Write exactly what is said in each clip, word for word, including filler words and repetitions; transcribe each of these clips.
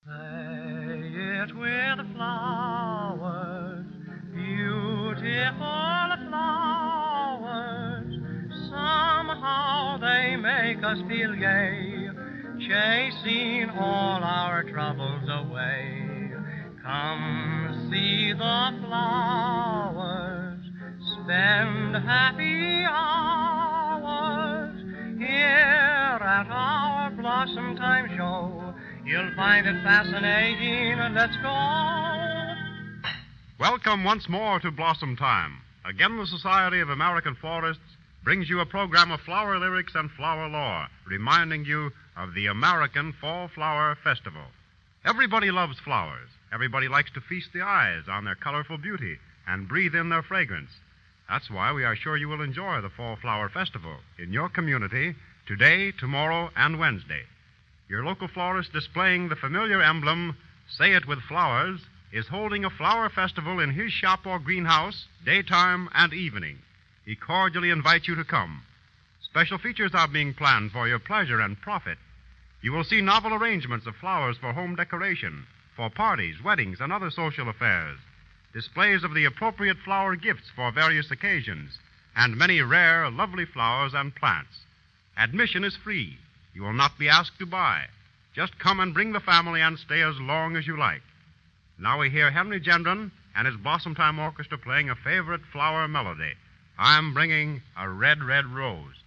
Play it with flowers, beautiful flowers. Somehow they make us feel gay, chasing all our troubles away. Come see the flowers, spend happy hours here at our Blossom Time show. You'll find it fascinating. Let's go. Welcome once more to Blossom Time. Again, the Society of American Florists brings you a program of flower lyrics and flower lore, reminding you of the American Fall Flower Festival. Everybody loves flowers. Everybody likes to feast the eyes on their colorful beauty and breathe in their fragrance. That's why we are sure you will enjoy the Fall Flower Festival in your community today, tomorrow, and Wednesday. Your local florist displaying the familiar emblem, Say It With Flowers, is holding a flower festival in his shop or greenhouse, daytime and evening. He cordially invites you to come. Special features are being planned for your pleasure and profit. You will see novel arrangements of flowers for home decoration, for parties, weddings, and other social affairs, displays of the appropriate flower gifts for various occasions, and many rare, lovely flowers and plants. Admission is free. You will not be asked to buy. Just come and bring the family and stay as long as you like. Now we hear Henry Gendron and his Blossom Time Orchestra playing a favorite flower melody. I'm bringing a red, red rose.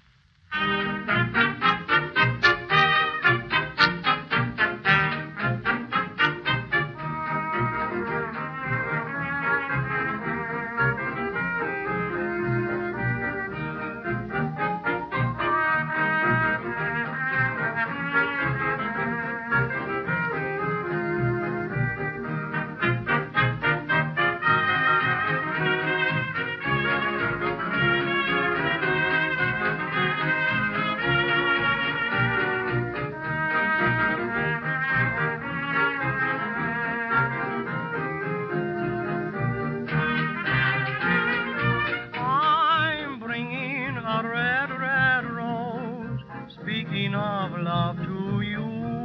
Speaking of love to you,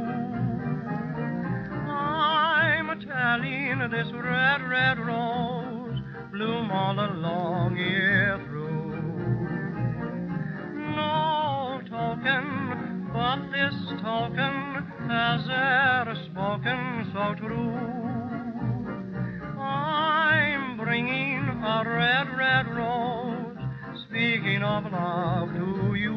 I'm telling this red, red rose, bloom all along here through. No token but this token has ever spoken so true. I'm bringing a red, red rose, speaking of love to you.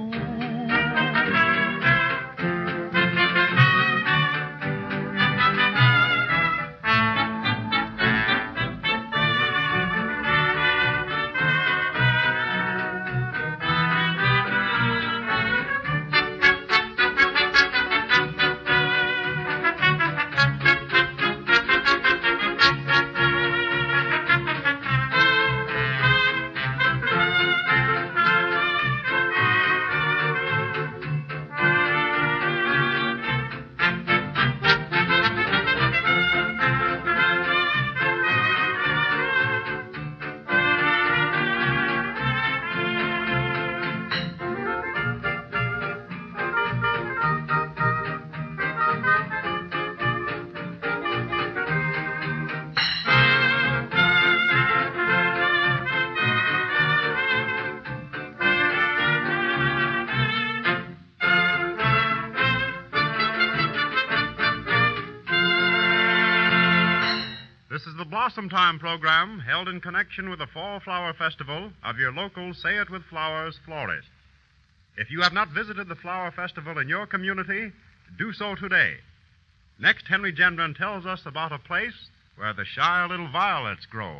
This is the Blossom Time program held in connection with the Fall Flower Festival of your local Say It With Flowers florist. If you have not visited the Flower Festival in your community, do so today. Next, Henry Gendron tells us about a place where the shy little violets grow.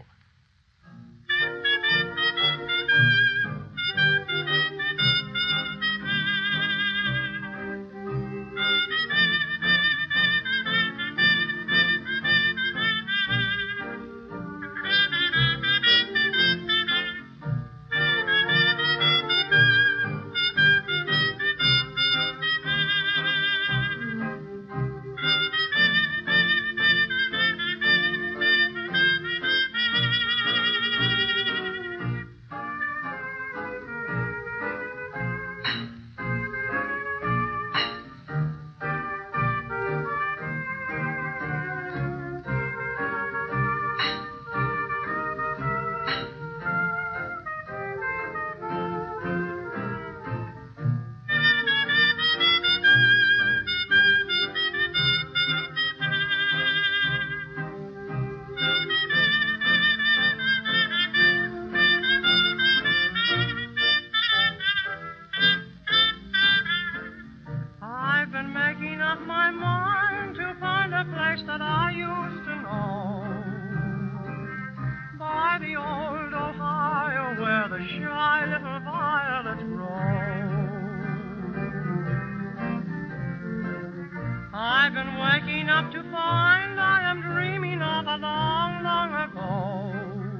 Waking up to find I am dreaming of a long, long ago.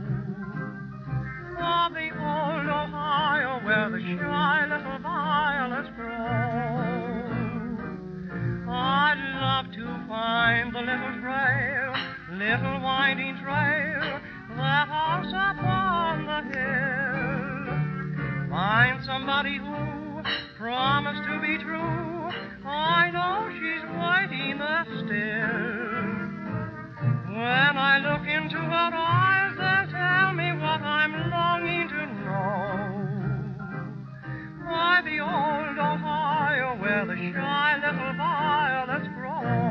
Of the old Ohio where the shy little violets grow. I'd love to find the little trail, little winding trail that halts upon the hill. Find somebody who promised to be true. I know she's waiting there still. When I look into her eyes, they'll tell me what I'm longing to know. Why, the old Ohio where the shy little violets grow.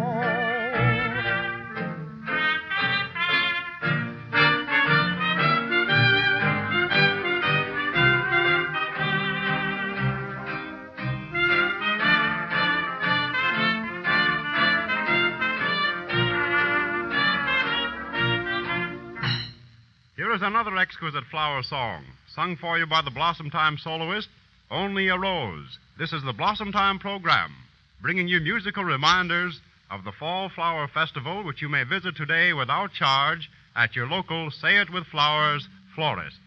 Here is another exquisite flower song, sung for you by the Blossom Time soloist, Only a Rose. This is the Blossom Time program, bringing you musical reminders of the Fall Flower Festival, which you may visit today without charge at your local Say It With Flowers florist.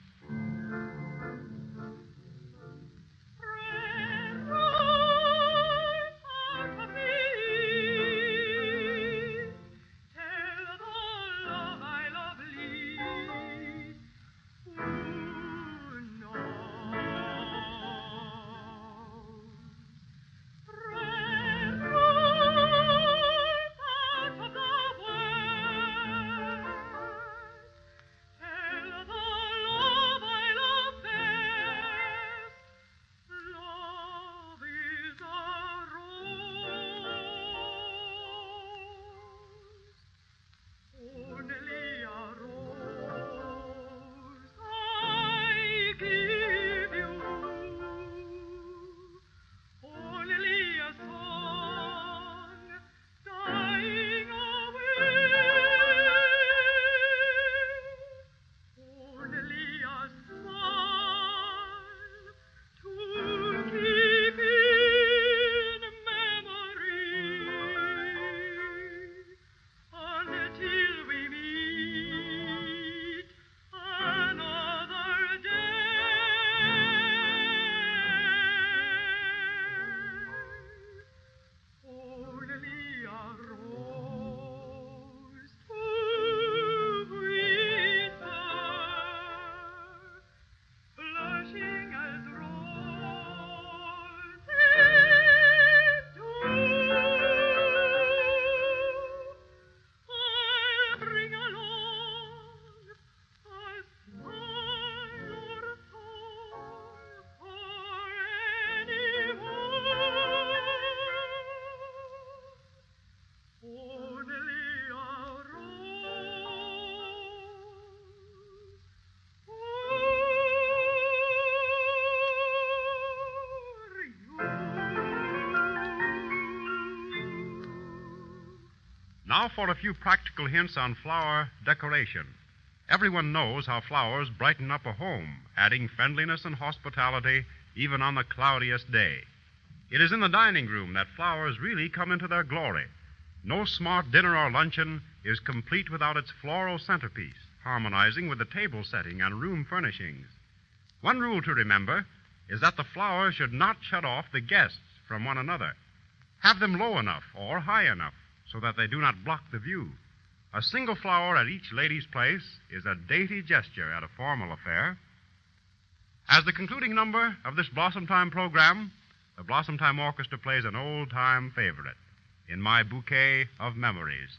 Now for a few practical hints on flower decoration. Everyone knows how flowers brighten up a home, adding friendliness and hospitality even on the cloudiest day. It is in the dining room that flowers really come into their glory. No smart dinner or luncheon is complete without its floral centerpiece, harmonizing with the table setting and room furnishings. One rule to remember is that the flowers should not shut off the guests from one another. Have them low enough or high enough so that they do not block the view. A single flower at each lady's place is a dainty gesture at a formal affair. As the concluding number of this Blossom Time program, the Blossom Time Orchestra plays an old-time favorite, In My Bouquet of Memories.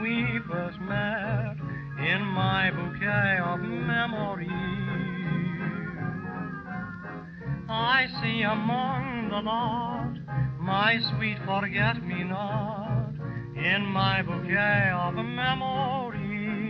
we first met in my bouquet of memories. I see among the lot my sweet forget-me-not in my bouquet of memories.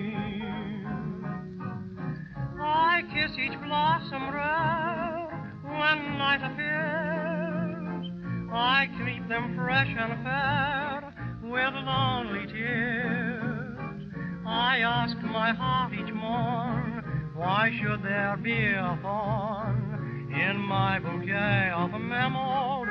I kiss each blossom rare when night appears. I keep them fresh and fair with lonely tears. I ask my heart each morn, why should there be a thorn in my bouquet of memories?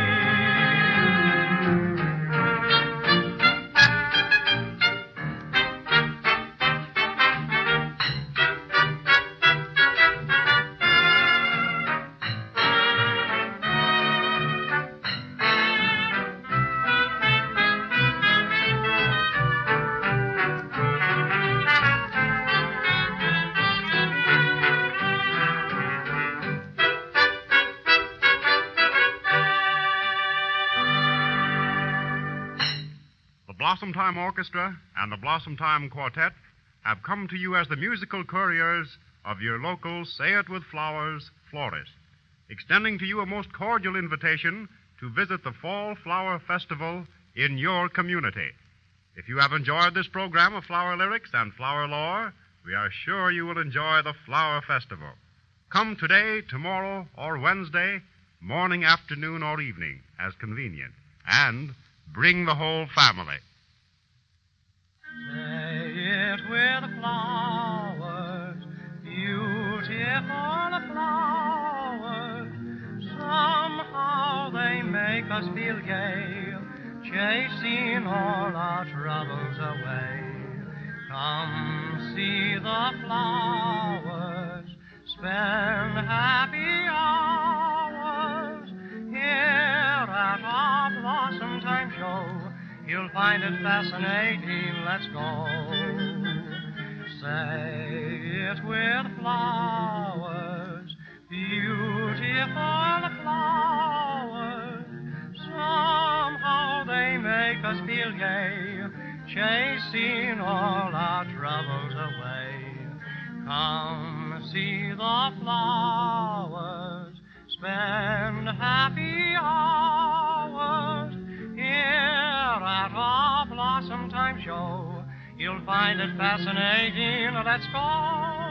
Blossom Time Orchestra and the Blossom Time Quartet have come to you as the musical couriers of your local Say It With Flowers florist, extending to you a most cordial invitation to visit the Fall Flower Festival in your community. If you have enjoyed this program of Flower Lyrics and Flower Lore, we are sure you will enjoy the Flower Festival. Come today, tomorrow, or Wednesday, morning, afternoon, or evening, as convenient, and bring the whole family. Say it with flowers, beautiful flowers. Somehow they make us feel gay, chasing all our troubles away. Come see the flowers, spend happy hours here at our Blossom Time Show. You'll find it fascinating, let's go. Say it with flowers, beautiful flowers. Somehow they make us feel gay, chasing all our troubles away. Come see the flowers, spend happy hours here at our Blossom Time Show. You'll find it fascinating. Let's go.